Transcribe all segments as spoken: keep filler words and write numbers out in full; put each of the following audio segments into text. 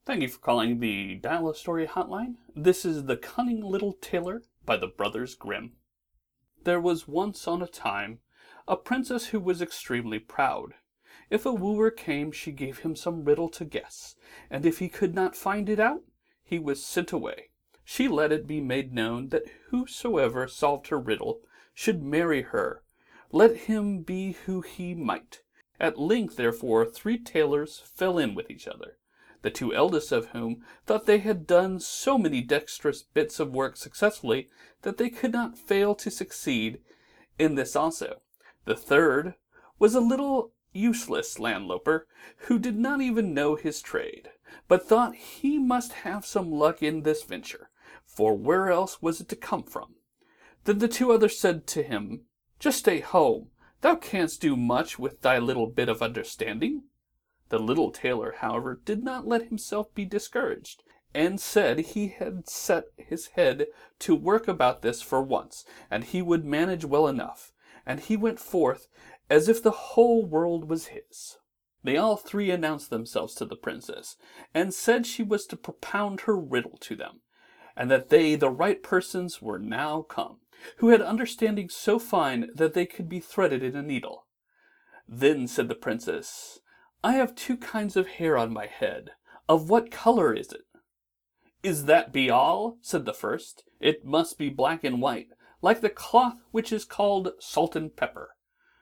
Thank you for calling the Dial a Story hotline. This is The Cunning Little Tailor by the Brothers Grimm. There was once on a time a princess who was extremely proud. If a wooer came, she gave him some riddle to guess, and if he could not find it out, he was sent away. She let it be made known that whosoever solved her riddle should marry her, let him be who he might. At length, therefore, three tailors fell in with each other, the two eldest of whom thought they had done so many dexterous bits of work successfully that they could not fail to succeed in this also. The third was a little useless landloper, who did not even know his trade, but thought he must have some luck in this venture, for where else was it to come from? Then the two others said to him, "Just stay home, thou canst do much with thy little bit of understanding." The little tailor, however, did not let himself be discouraged, and said he had set his head to work about this for once, and he would manage well enough, and he went forth as if the whole world was his. They all three announced themselves to the princess, and said she was to propound her riddle to them, and that they, the right persons, were now come, who had understanding so fine that they could be threaded in a needle. Then said the princess, "I have two kinds of hair on my head. Of what color is it?" "Is that be all?" said the first. "It must be black and white, like the cloth which is called salt and pepper."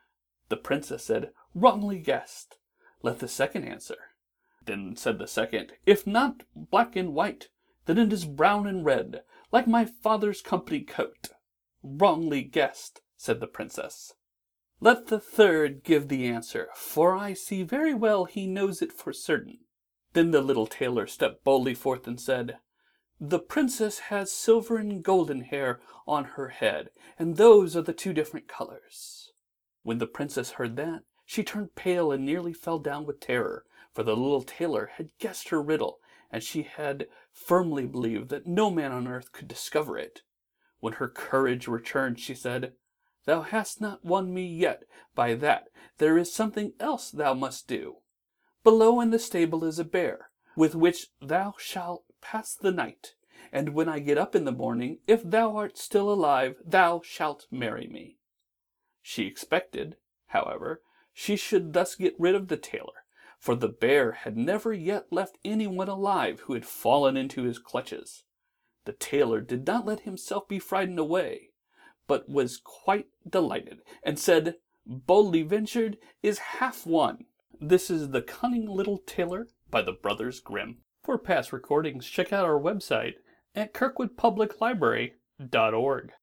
The princess said, "Wrongly guessed. Let the second answer." Then said the second, "If not black and white, then it is brown and red, like my father's company coat." "Wrongly guessed," said the princess. "Let the third give the answer, for I see very well he knows it for certain." Then the little tailor stepped boldly forth and said, "The princess has silver and golden hair on her head, and those are the two different colors." When the princess heard that, she turned pale and nearly fell down with terror, for the little tailor had guessed her riddle, and she had firmly believed that no man on earth could discover it. When her courage returned, she said, "Thou hast not won me yet by that. There is something else thou must do. Below in the stable is a bear, with which thou shalt pass the night, and when I get up in the morning, if thou art still alive, thou shalt marry me." She expected, however, she should thus get rid of the tailor, for the bear had never yet left anyone alive who had fallen into his clutches. The tailor did not let himself be frightened away, but was quite delighted, and said, "Boldly ventured is half won." This is The Cunning Little Tailor by the Brothers Grimm. For past recordings, check out our website at kirkwood public library dot org.